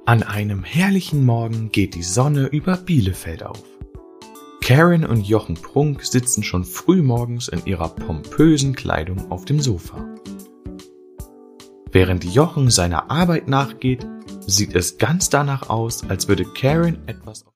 An einem herrlichen Morgen geht die Sonne über Bielefeld auf. Karen und Jochen Prunk sitzen schon frühmorgens in ihrer pompösen Kleidung auf dem Sofa. Während Jochen seiner Arbeit nachgeht, sieht es ganz danach aus, als würde Karen etwas